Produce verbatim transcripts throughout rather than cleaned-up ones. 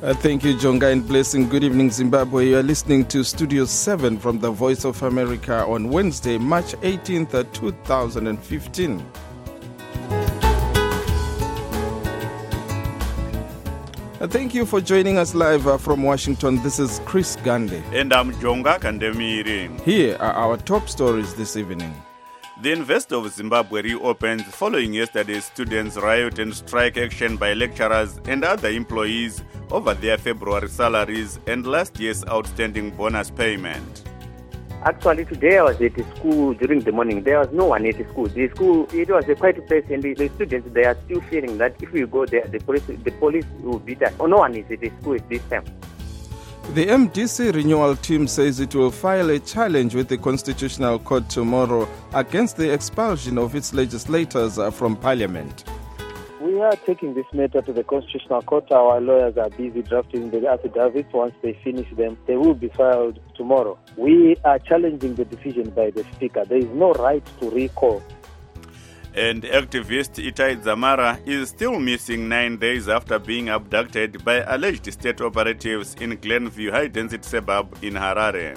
Uh, thank you, Jonga, and blessing. Good evening, Zimbabwe. You are listening to Studio seven from the Voice of America on Wednesday, March eighteenth, two thousand fifteen. Uh, thank you for joining us live uh, from Washington. This is Chris Gande. And I'm Jonga Kandemiri. Here are our top stories this evening. The University of Zimbabwe reopens following yesterday's students' riot and strike action by lecturers and other employees over their February salaries and last year's outstanding bonus payment. Actually, today I was at the school during the morning. There was no one at the school. The school, it was a quiet place, and the, the students, they are still feeling that if we go there, the police, the police will beat us. Oh, no one is at the school at this time. The M D C renewal team says it will file a challenge with the Constitutional Court tomorrow against the expulsion of its legislators from Parliament. We are taking this matter to the Constitutional Court. Our lawyers are busy drafting the affidavits. Once they finish them, they will be filed tomorrow. We are challenging the decision by the Speaker. There is no right to recall. And activist Itai Dzamara is still missing nine days after being abducted by alleged state operatives in Glenview high-density suburb in Harare.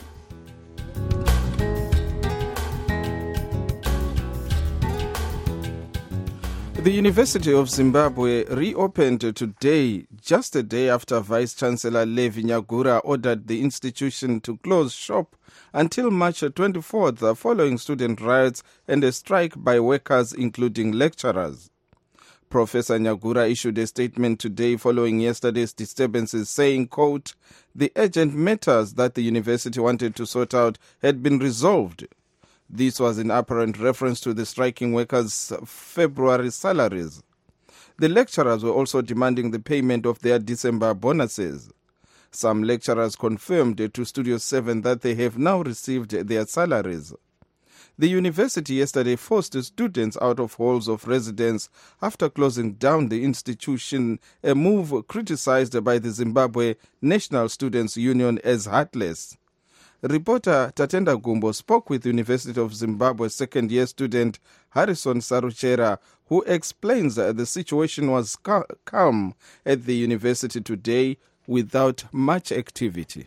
The University of Zimbabwe reopened today, just a day after Vice-Chancellor Levi Nyagura ordered the institution to close shop until March twenty-fourth following student riots and a strike by workers, including lecturers. Professor Nyagura issued a statement today following yesterday's disturbances saying, quote, "The urgent matters that the university wanted to sort out had been resolved." This was in apparent reference to the striking workers' February salaries. The lecturers were also demanding the payment of their December bonuses. Some lecturers confirmed to Studio seven that they have now received their salaries. The university yesterday forced students out of halls of residence after closing down the institution, a move criticized by the Zimbabwe National Students' Union as heartless. Reporter Tatenda Gumbo spoke with University of Zimbabwe second-year student Harrison Saruchera, who explains that the situation was cal- calm at the university today without much activity.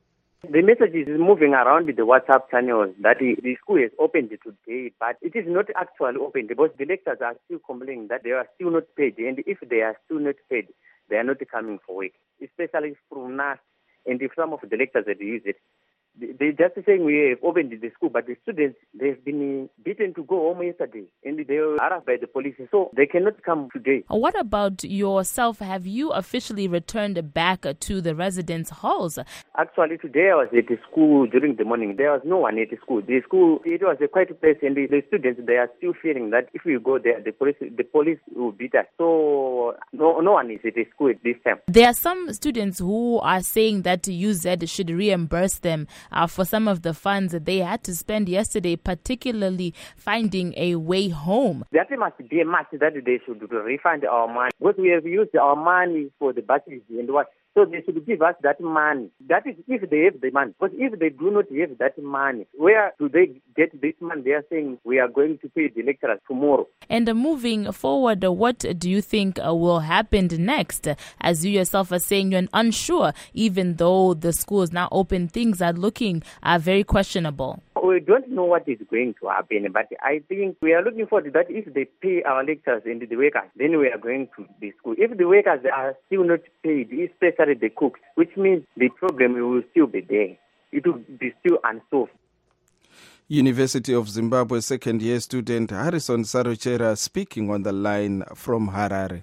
The message is moving around with the WhatsApp channels that the, the school is opened today, but it is not actually open because the lecturers are still complaining that they are still not paid, and if they are still not paid, they are not coming for work, especially from us and if some of the lecturers that use it. They just saying we have opened the school, but the students, they've been beaten to go home yesterday, and they were harassed by the police, so they cannot come today. What about yourself? Have you officially returned back to the residence halls? Actually, today I was at the school during the morning. There was no one at the school. The school, it was a quiet place, and the, the students, they are still feeling that if we go there, the police, the police will beat us. So no, no one is at the school at this time. There are some students who are saying that U Z should reimburse them Uh, for some of the funds that they had to spend yesterday, particularly finding a way home. That must be a must that they should refund our money, because we have used our money for the buses and what. So they should give us that money. That is if they have the money. But if they do not have that money, where do they get this money? They are saying we are going to pay the lecturers tomorrow. And uh, moving forward, uh, what do you think uh, will happen next? As you yourself are saying, you're unsure, even though the school is now open, things are looking uh, very questionable. We don't know what is going to happen, but I think we are looking forward to that if they pay our lecturers and the workers, then we are going to the school. If the workers are still not paid, especially the cooks, which means the problem will still be there. It will be still unsolved. University of Zimbabwe second-year student Harrison Saruchera speaking on the line from Harare.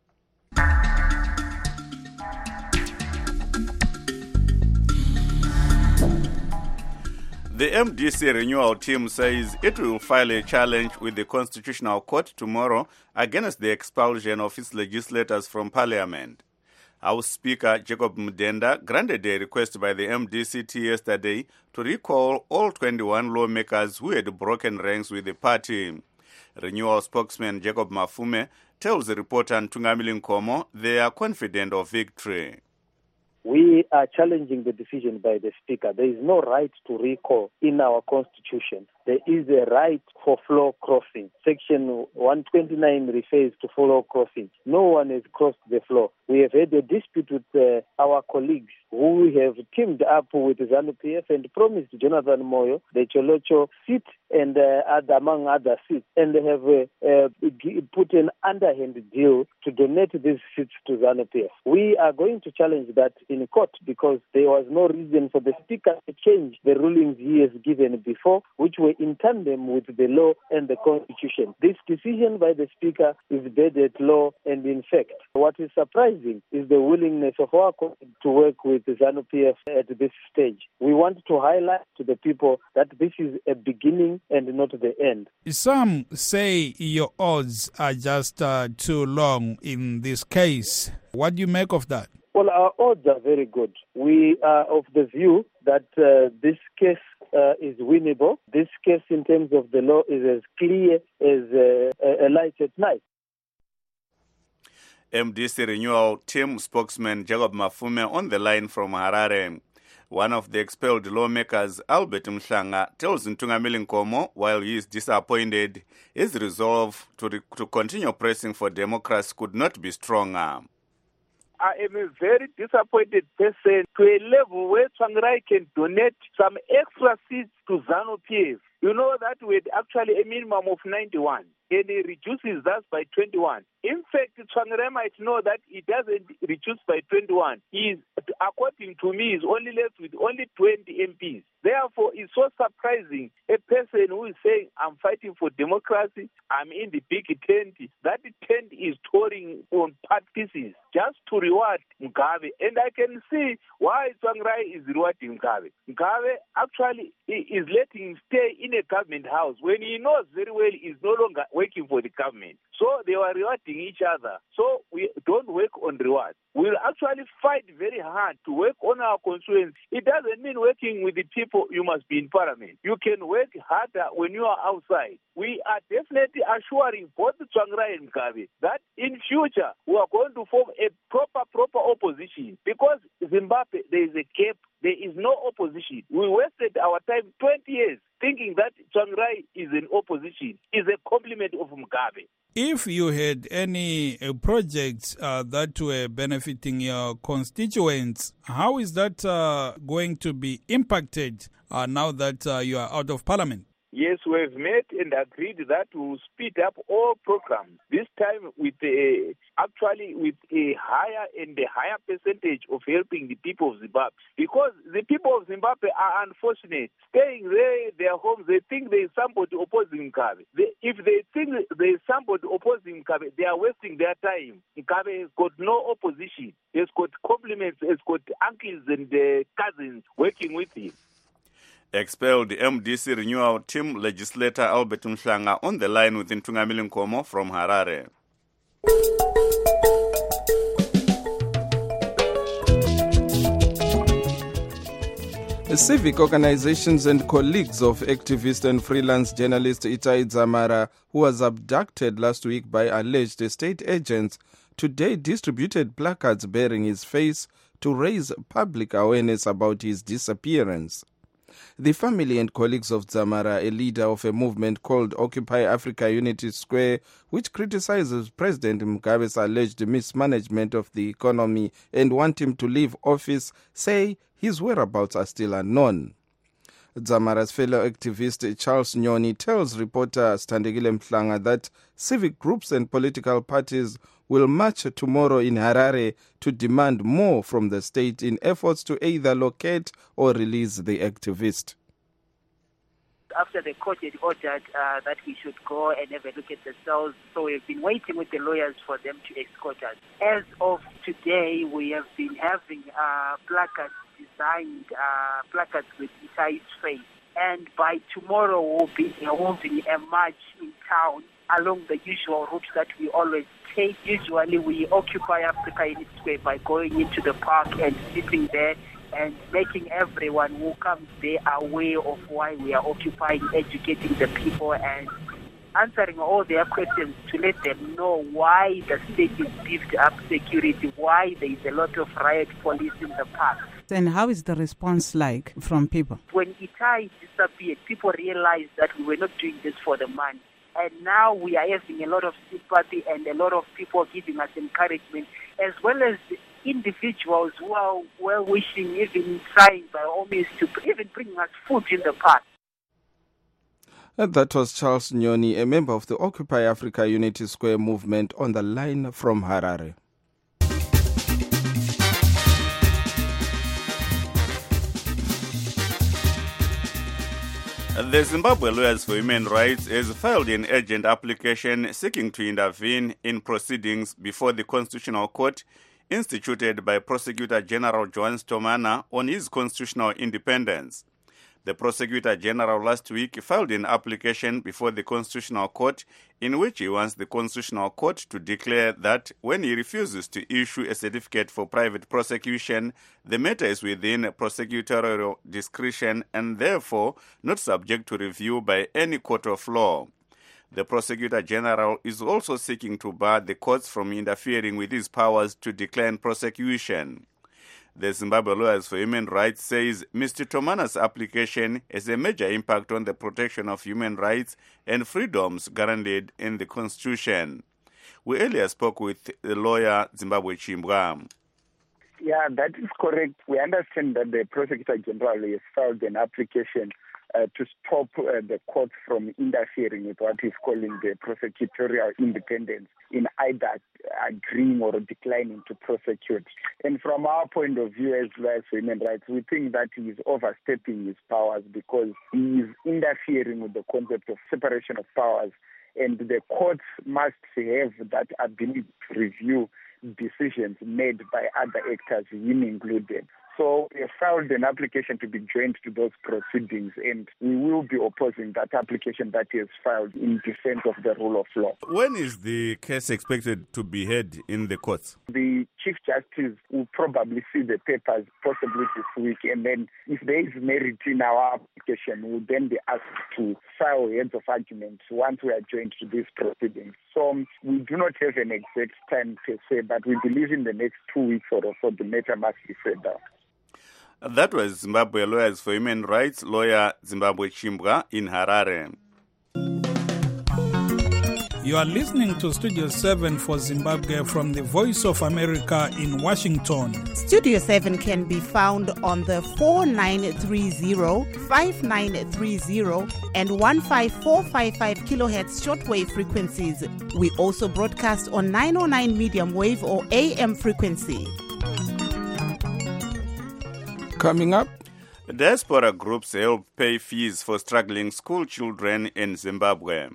The M D C renewal team says it will file a challenge with the Constitutional Court tomorrow against the expulsion of its legislators from Parliament. House Speaker Jacob Mudenda granted a request by the M D C T yesterday to recall all twenty-one lawmakers who had broken ranks with the party. Renewal spokesman Jacob Mafume tells the reporter Ntungamili Nkomo they are confident of victory. We are challenging the decision by the Speaker. There is no right to recall in our Constitution. there is a right for floor crossing. Section one twenty-nine refers to floor crossing. No one has crossed the floor. We have had a dispute with uh, our colleagues who have teamed up with ZANU-P F and promised Jonathan Moyo the Cholocho seat and uh, other, among other seats, and they have uh, uh, put an underhand deal to donate these seats to ZANU-P F. We are going to challenge that in court because there was no reason for the Speaker to change the rulings he has given before, which were in tandem with the law and the Constitution. This decision by the Speaker is bad law, and in fact, what is surprising is the willingness of our colleagues to work with the ZANU-P F at this stage. We want to highlight to the people that this is a beginning and not the end. Some say your odds are just uh, too long in this case. What do you make of that? Well, our odds are very good. We are of the view that uh, this case uh, is winnable. This case in terms of the law is as clear as uh, a light at night. M D C Renewal Team spokesman Jacob Mafume on the line from Harare. One of the expelled lawmakers, Albert Mhlanga, tells Ntungamili Nkomo, while he is disappointed, his resolve to, re- to continue pressing for democracy could not be stronger. I am a very disappointed person to a level where Tsvangirai can donate some extra seats to ZANU-P F. You know that we had actually a minimum of ninety-one, and he reduces that by twenty-one. In fact, Tsvangirai might know that he doesn't reduce by twenty-one. He is, according to me, is only left with only twenty M Ps. Therefore, it's so surprising, a person who is saying, I'm fighting for democracy, I'm in the big tent, that tent is touring on part pieces just to reward Mugabe. And I can see why Tsvangirai is rewarding Mugabe. Mugabe actually is letting him stay in a government house when he knows very well he's no longer working for the government. So they were rewarding each other. So we don't work on reward. We'll actually fight very hard to work on our constituents. It doesn't mean working with the people, you must be in parliament. You can work harder when you are outside. We are definitely assuring both Tsvangirai and Mugabe that in future we are going to form a proper, proper opposition. Because Zimbabwe, there is a gap. There is no opposition. We wasted our time twenty years thinking that Tsvangirai is an opposition, is a compliment of Mugabe. If you had any uh, projects uh, that were benefiting your constituents, how is that uh, going to be impacted uh, now that uh, you are out of parliament? Yes, we have met and agreed that we will speed up all programs, this time with a, actually with a higher and a higher percentage of helping the people of Zimbabwe. Because the people of Zimbabwe are unfortunate. Staying there, their homes, they think there is somebody opposing Mugabe. They, if they think there is somebody opposing Mugabe, they are wasting their time. Mugabe has got no opposition. He has got compliments, he has got uncles and uh, cousins working with him. Expelled M D C Renewal Team legislator Albert Mhlanga on the line with Ntungamili Nkomo from Harare. Civic organizations and colleagues of activist and freelance journalist Itai Dzamara, who was abducted last week by alleged state agents, today distributed placards bearing his face to raise public awareness about his disappearance. The family and colleagues of Dzamara, a leader of a movement called Occupy Africa Unity Square, which criticizes President Mugabe's alleged mismanagement of the economy and want him to leave office, say his whereabouts are still unknown. Dzamara's fellow activist Charles Nyoni tells reporter Standegile Mhlanga that civic groups and political parties will march tomorrow in Harare to demand more from the state in efforts to either locate or release the activist. After the court had ordered uh, that we should go and have a look at the cells, so we've been waiting with the lawyers for them to escort us. As of today, we have been having uh, placards designed, uh, placards with Itai's face. And by tomorrow, we'll be holding a march in town along the usual route that we always take. Usually, we occupy Africa Unity Square by going into the park and sitting there and making everyone who comes there aware of why we are occupying, educating the people and answering all their questions to let them know why the state is beefed up security, why there is a lot of riot police in the park. And how is the response like from people? When Itai disappeared, people realized that we were not doing this for the money. And now we are having a lot of sympathy and a lot of people giving us encouragement, as well as individuals who are well-wishing, even trying by all means to even bring us food in the past. And that was Charles Nyoni, a member of the Occupy Africa Unity Square movement, on the line from Harare. The Zimbabwe Lawyers for Human Rights has filed an urgent application seeking to intervene in proceedings before the Constitutional Court instituted by Prosecutor General Johannes Tomana on his constitutional independence. The Prosecutor General last week filed an application before the Constitutional Court in which he wants the Constitutional Court to declare that when he refuses to issue a certificate for private prosecution, the matter is within prosecutorial discretion and therefore not subject to review by any court of law. The Prosecutor General is also seeking to bar the courts from interfering with his powers to decline prosecution. The Zimbabwe Lawyers for Human Rights says Mister Tomana's application has a major impact on the protection of human rights and freedoms guaranteed in the Constitution. We earlier spoke with the lawyer Zimbabwe Chimbwa. Yeah, that is correct. We understand that the Prosecutor General has filed an application uh, to stop uh, the court from interfering with what he's calling the prosecutorial independence in either agreeing or declining to prosecute. And from our point of view as lawyers for human rights, we think that he is overstepping his powers because he is interfering with the concept of separation of powers, and the courts must have that ability to review decisions made by other actors, him included. So we have filed an application to be joined to those proceedings, and we will be opposing that application that is filed in defense of the rule of law. When is the case expected to be heard in the courts? The Chief Justice will probably see the papers possibly this week, and then if there is merit in our application, we will then be asked to file heads of arguments once we are joined to these proceedings. So we do not have an exact time per se, but we believe in the next two weeks or so the matter must be settled out. That was Zimbabwe Lawyers for Human Rights lawyer Zimbabwe Chimbwa in Harare. You are listening to Studio seven for Zimbabwe from the Voice of America in Washington. Studio seven can be found on the four nine three zero, five nine three zero and one five four five five kilohertz shortwave frequencies. We also broadcast on nine oh nine medium wave or A M frequency. Coming up, diaspora groups help pay fees for struggling school children in Zimbabwe.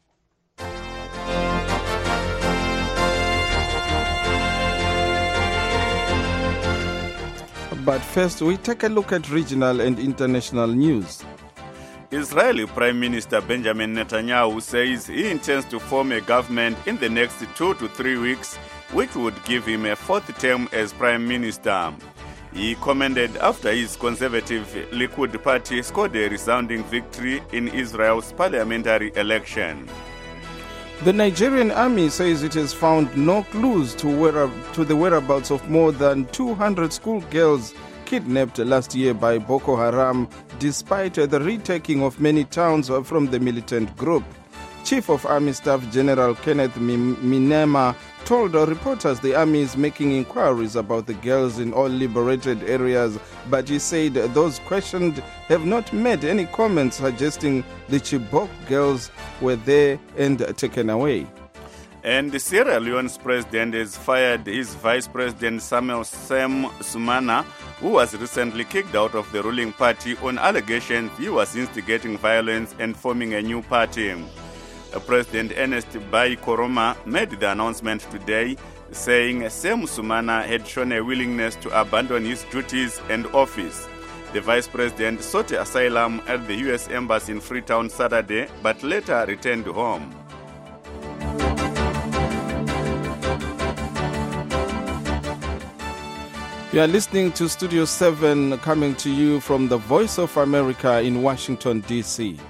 But first, we take a look at regional and international news. Israeli Prime Minister Benjamin Netanyahu says he intends to form a government in the next two to three weeks, which would give him a fourth term as Prime Minister. He commented after his conservative Likud party scored a resounding victory in Israel's parliamentary election. The Nigerian army says it has found no clues to, where, to the whereabouts of more than two hundred schoolgirls kidnapped last year by Boko Haram, despite the retaking of many towns from the militant group. Chief of Army Staff General Kenneth Minema told reporters the army is making inquiries about the girls in all liberated areas, but he said those questioned have not made any comments suggesting the Chibok girls were there and taken away. And Sierra Leone's president has fired his vice president Samuel Sam Sumana, who was recently kicked out of the ruling party on allegations he was instigating violence and forming a new party. President Ernest Bai Koroma made the announcement today, saying Sam Sumana had shown a willingness to abandon his duties and office. The vice president sought asylum at the U S Embassy in Freetown Saturday, but later returned home. You are listening to Studio seven, coming to you from the Voice of America in Washington, D C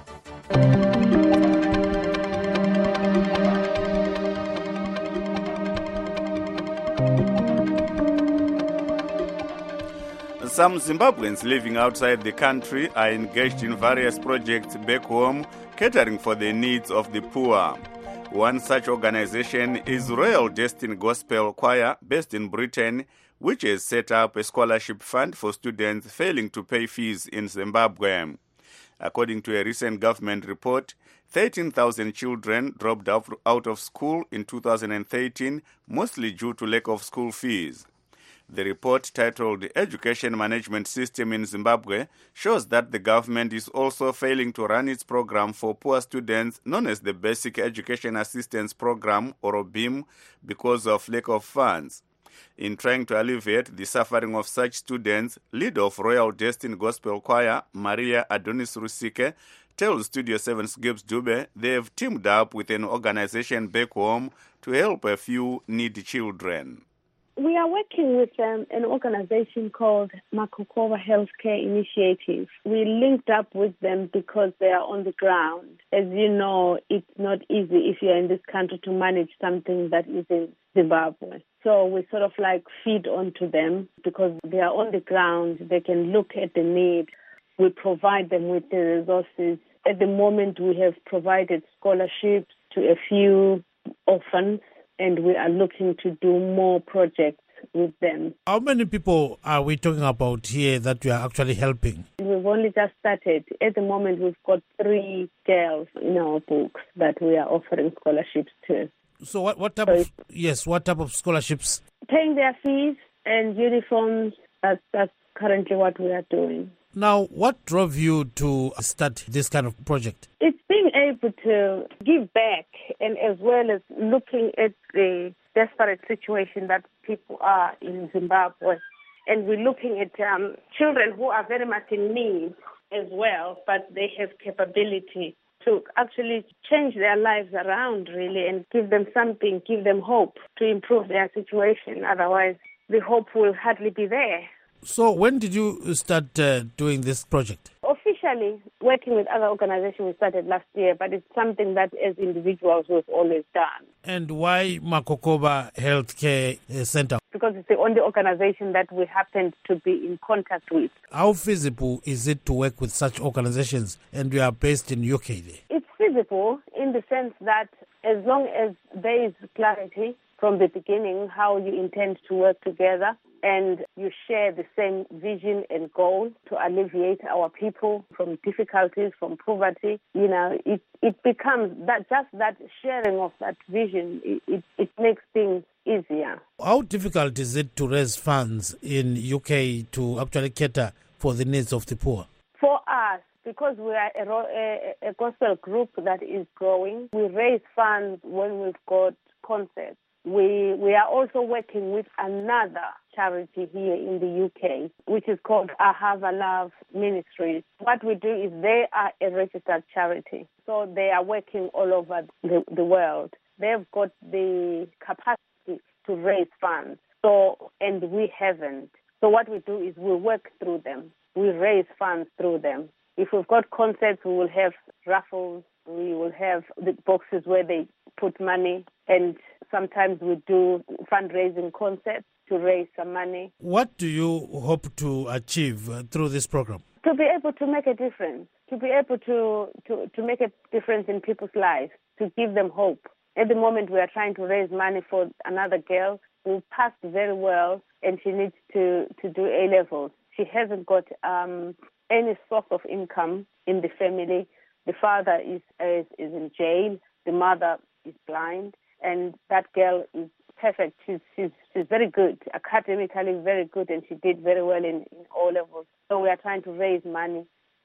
Some Zimbabweans living outside the country are engaged in various projects back home, catering for the needs of the poor. One such organization is Royal Destiny Gospel Choir, based in Britain, which has set up a scholarship fund for students failing to pay fees in Zimbabwe. According to a recent government report, thirteen thousand children dropped out of school in two thousand thirteen, mostly due to lack of school fees. The report, titled Education Management System in Zimbabwe, shows that the government is also failing to run its program for poor students, known as the Basic Education Assistance Program, or B I M, because of lack of funds. In trying to alleviate the suffering of such students, leader of Royal Destiny Gospel Choir, Maria Adonis Rusike, tells Studio seven's Gibbs Dube they have teamed up with an organization back home to help a few needy children. We are working with um, an organization called Makokova Healthcare Initiative. We linked up with them because they are on the ground. As you know, it's not easy if you're in this country to manage something that is in Zimbabwe. So we sort of like feed onto them because they are on the ground. They can look at the need. We provide them with the resources. At the moment, we have provided scholarships to a few orphans, and we are looking to do more projects with them. How many people are we talking about here that we are actually helping? We've only just started. At the moment, we've got three girls in our books that we are offering scholarships to. So what, what type so of, yes, what type of scholarships? Paying their fees and uniforms, that's, that's currently what we are doing. Now, what drove you to start this kind of project? It's being able to give back, and as well as looking at the desperate situation that people are in Zimbabwe. And we're looking at um, children who are very much in need as well, but they have capability to actually change their lives around, really, and give them something, give them hope to improve their situation. Otherwise, the hope will hardly be there. So when did you start uh, doing this project? Officially, working with other organizations, we started last year, but it's something that as individuals we've always done. And why Makokova Healthcare Center? Because it's the only organization that we happened to be in contact with. How feasible is it to work with such organizations, and we are based in U K there? It's feasible in the sense that as long as there is clarity from the beginning how you intend to work together, and you share the same vision and goal to alleviate our people from difficulties, from poverty, you know, it, it becomes that just that sharing of that vision, it, it, it makes things easier. How difficult is it to raise funds in U K to actually cater for the needs of the poor? For us, because we are a, a, a gospel group that is growing, we raise funds when we've got concerts. We we are also working with another charity here in the U K, which is called Ahava Love Ministries. What we do is they are a registered charity, so they are working all over the, the world. They've got the capacity to raise funds, so and we haven't. So what we do is we work through them. We raise funds through them. If we've got concerts, we will have raffles. We will have the boxes where they put money, and sometimes we do fundraising concerts to raise some money. What do you hope to achieve uh, through this program? To be able to make a difference, to be able to, to, to make a difference in people's lives, to give them hope. At the moment, we are trying to raise money for another girl who passed very well, and she needs to, to do A-levels. She hasn't got um, any source of income in the family. The father is, is, is in jail. The mother is blind. And that girl is perfect. She's, she's, she's very good, academically very good, and she did very well in, in O-levels. So we are trying to raise money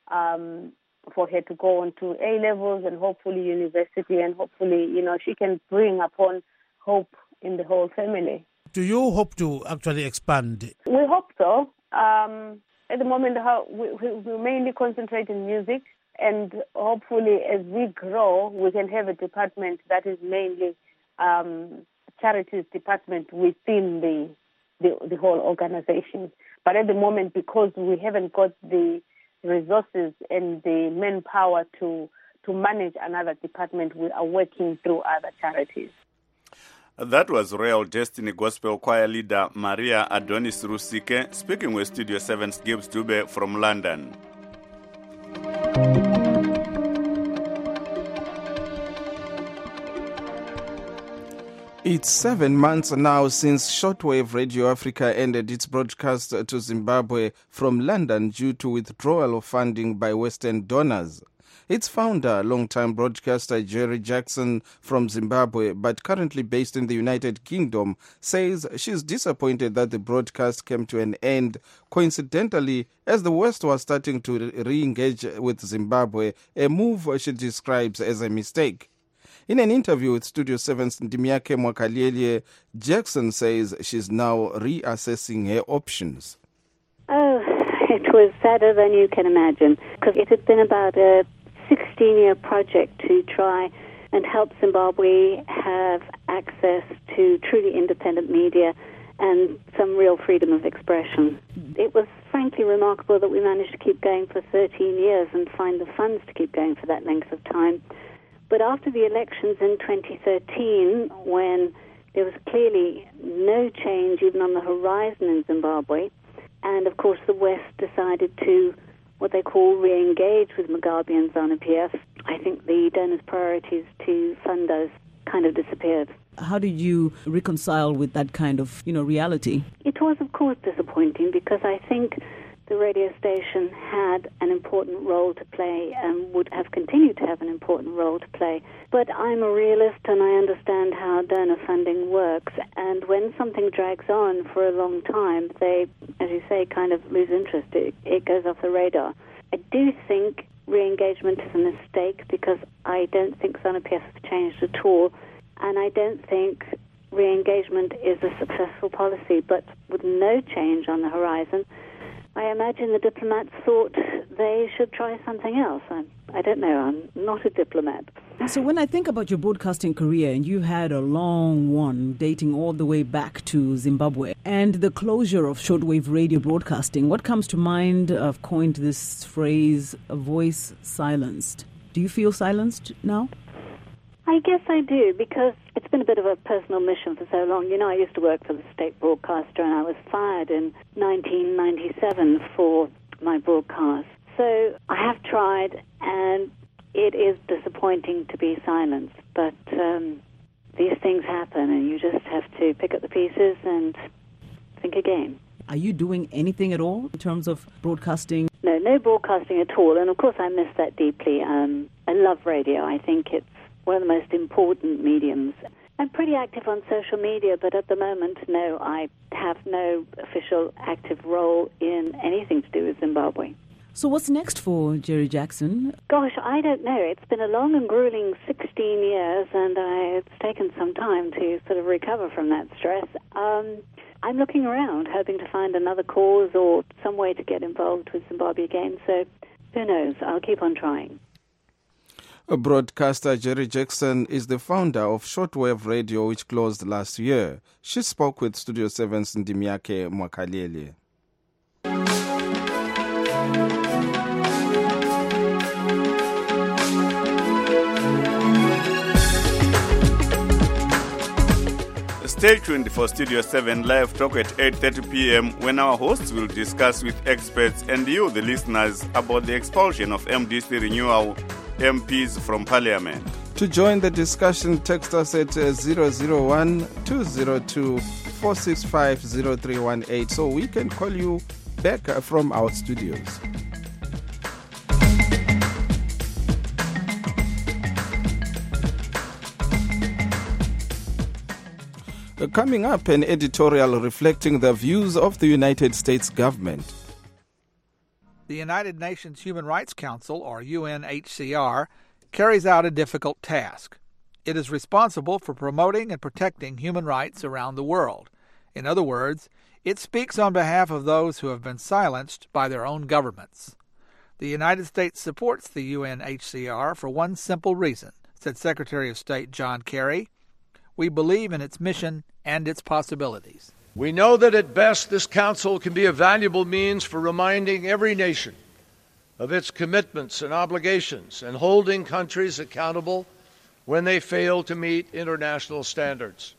um, for her to go on to A-levels and hopefully university, and hopefully, you know, she can bring upon hope in the whole family. Do you hope to actually expand? We hope so. Um, at the moment, how we, we mainly concentrate in music, and hopefully as we grow, we can have a department that is mainly um, charities department within the, the the whole organization. But at the moment, because we haven't got the resources and the manpower to to manage another department, we are working through other charities. That was Royal Destiny Gospel Choir leader Maria Adonis Rusike speaking with Studio seven's Gibbs Dube from London. It's seven months now since Shortwave Radio Africa ended its broadcast to Zimbabwe from London due to withdrawal of funding by Western donors. Its founder, longtime broadcaster Jerry Jackson from Zimbabwe, but currently based in the United Kingdom, says she's disappointed that the broadcast came to an end coincidentally as the West was starting to re-engage with Zimbabwe, a move she describes as a mistake. In an interview with Studio seven's Ndimiake Mwakaliele, Jackson says she's now reassessing her options. Oh, it was sadder than you can imagine, because it had been about a sixteen-year project to try and help Zimbabwe have access to truly independent media and some real freedom of expression. It was frankly remarkable that we managed to keep going for thirteen years and find the funds to keep going for that length of time. But after the elections in twenty thirteen, when there was clearly no change even on the horizon in Zimbabwe, and of course the West decided to, what they call, re-engage with Mugabe and ZANU-P F, I think the donors' priorities to fund those kind of disappeared. How did you reconcile with that kind of, you know, reality? It was, of course, disappointing because I think the radio station had an important role to play and would have continued to have an important role to play. But I'm a realist and I understand how donor funding works. And when something drags on for a long time, they, as you say, kind of lose interest. It, it goes off the radar. I do think re-engagement is a mistake because I don't think ZANU-P F has changed at all. And I don't think re-engagement is a successful policy. But with no change on the horizon, I imagine the diplomats thought they should try something else. I, I don't know. I'm not a diplomat. So when I think about your broadcasting career, and you had a long one dating all the way back to Zimbabwe, and the closure of shortwave radio broadcasting, what comes to mind? I've coined this phrase, a voice silenced. Do you feel silenced now? I guess I do, because it's been a bit of a personal mission for so long. You know, I used to work for the state broadcaster, and I was fired in nineteen ninety-seven for my broadcast. So I have tried, and it is disappointing to be silenced. But um, these things happen, and you just have to pick up the pieces and think again. Are you doing anything at all in terms of broadcasting? No, no broadcasting at all. And, of course, I miss that deeply. Um, I love radio. I think it's one of the most important mediums. I'm pretty active on social media, but at the moment, no, I have no official active role in anything to do with Zimbabwe. So what's next for Jerry Jackson? Gosh, I don't know. It's been a long and grueling sixteen years, and uh, it's taken some time to sort of recover from that stress. Um, I'm looking around, hoping to find another cause or some way to get involved with Zimbabwe again. So who knows? I'll keep on trying. Broadcaster Jerry Jackson is the founder of Shortwave Radio, which closed last year. She spoke with Studio seven's Ndimiake Mwakaliele. Stay tuned for Studio seven Live Talk at eight thirty p.m. when our hosts will discuss with experts and you, the listeners, about the expulsion of M D C renewal M Ps from Parliament. To join the discussion, text us at zero zero one, two zero two, four six five, zero three one eight so we can call you back from our studios. Coming up, an editorial reflecting the views of the United States government. The United Nations Human Rights Council, or U N H C R, carries out a difficult task. It is responsible for promoting and protecting human rights around the world. In other words, it speaks on behalf of those who have been silenced by their own governments. The United States supports the U N H C R for one simple reason, said Secretary of State John Kerry. We believe in its mission and its possibilities. We know that at best this council can be a valuable means for reminding every nation of its commitments and obligations and holding countries accountable when they fail to meet international standards.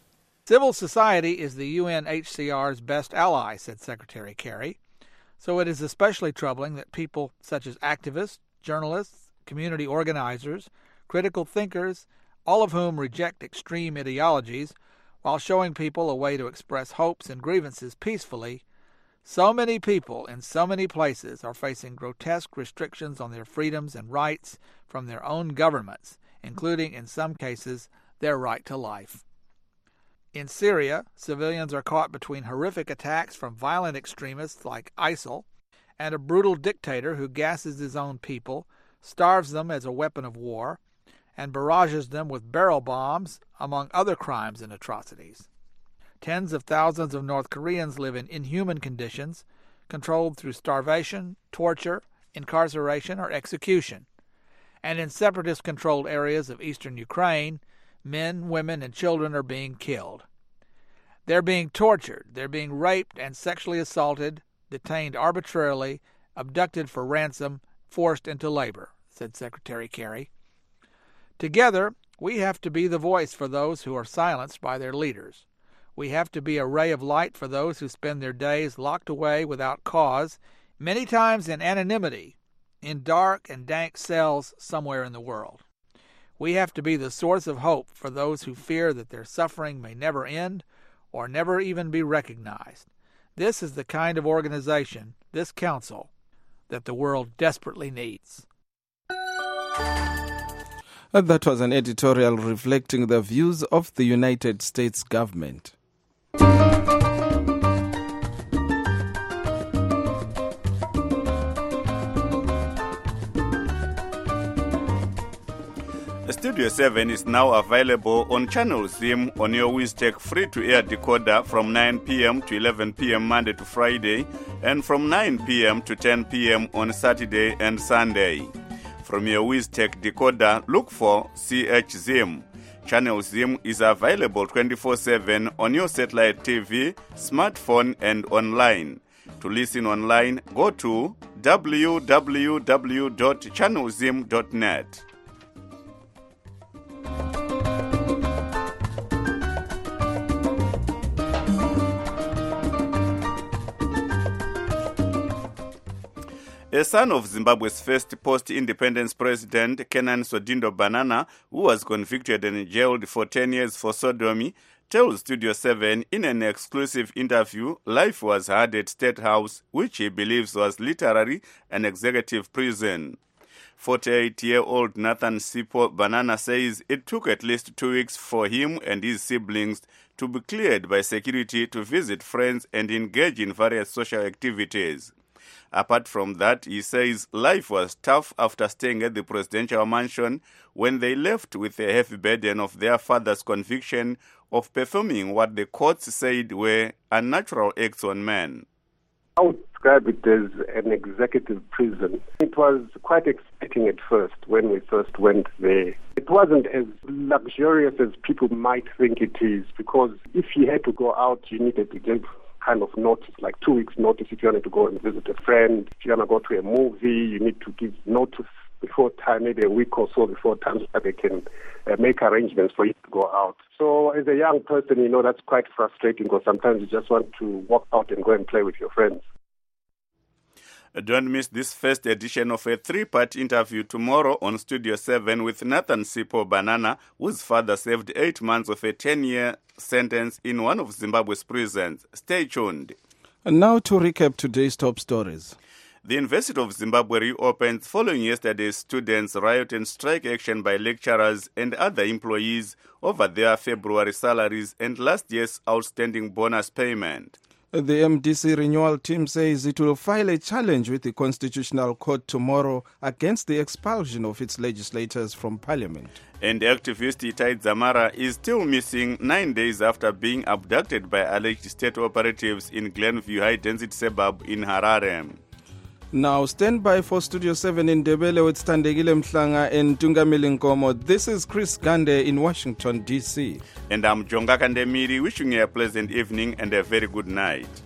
Civil society is the U N H C R's best ally, said Secretary Kerry. So it is especially troubling that people such as activists, journalists, community organizers, critical thinkers, all of whom reject extreme ideologies, while showing people a way to express hopes and grievances peacefully, so many people in so many places are facing grotesque restrictions on their freedoms and rights from their own governments, including, in some cases, their right to life. In Syria, civilians are caught between horrific attacks from violent extremists like ISIL and a brutal dictator who gasses his own people, starves them as a weapon of war, and barrages them with barrel bombs, among other crimes and atrocities. Tens of thousands of North Koreans live in inhuman conditions, controlled through starvation, torture, incarceration, or execution. And in separatist-controlled areas of eastern Ukraine, men, women, and children are being killed. They're being tortured, they're being raped and sexually assaulted, detained arbitrarily, abducted for ransom, forced into labor, said Secretary Kerry. Together, we have to be the voice for those who are silenced by their leaders. We have to be a ray of light for those who spend their days locked away without cause, many times in anonymity, in dark and dank cells somewhere in the world. We have to be the source of hope for those who fear that their suffering may never end or never even be recognized. This is the kind of organization, this council, that the world desperately needs. And that was an editorial reflecting the views of the United States government. Studio seven is now available on Channel Zim on your WizTech free-to-air decoder from nine p.m. to eleven p.m. Monday to Friday and from nine p.m. to ten p.m. on Saturday and Sunday. From your WizTech decoder, look for C H Zim. Channel Zim is available twenty-four seven on your satellite T V, smartphone, and online. To listen online, go to w w w dot channel zim dot net. A son of Zimbabwe's first post-independence president, Kenan Sodindo Banana, who was convicted and jailed for ten years for sodomy, tells Studio seven in an exclusive interview life was hard at State House, which he believes was literally an executive prison. forty-eight-year-old Nathan Sipo Banana says it took at least two weeks for him and his siblings to be cleared by security to visit friends and engage in various social activities. Apart from that, he says life was tough after staying at the presidential mansion when they left with a heavy burden of their father's conviction of performing what the courts said were unnatural acts on men. I would describe it as an executive prison. It was quite exciting at first when we first went there. It wasn't as luxurious as people might think it is, because if you had to go out, you needed to give kind of notice, like two weeks notice if you wanted to go and visit a friend. If you want to go to a movie, you need to give notice before time, maybe a week or so before time, so that they can uh, make arrangements for you to go out. So as a young person, you know, that's quite frustrating, because sometimes you just want to walk out and go and play with your friends. Don't miss this first edition of a three-part interview tomorrow on Studio seven with Nathan Sipo Banana, whose father served eight months of a ten-year sentence in one of Zimbabwe's prisons. Stay tuned. And now to recap today's top stories. The University of Zimbabwe reopens following yesterday's students' riot and strike action by lecturers and other employees over their February salaries and last year's outstanding bonus payment. The M D C renewal team says it will file a challenge with the Constitutional Court tomorrow against the expulsion of its legislators from Parliament. And activist Itai Dzamara is still missing nine days after being abducted by alleged state operatives in Glenview high-density suburb in Harare. Now stand by for Studio seven in Ndebele with Standegile Mhlanga and Tungamili Nkomo. This is Chris Gande in Washington, D C. And I'm Jonga Kandemiri, wishing you a pleasant evening and a very good night.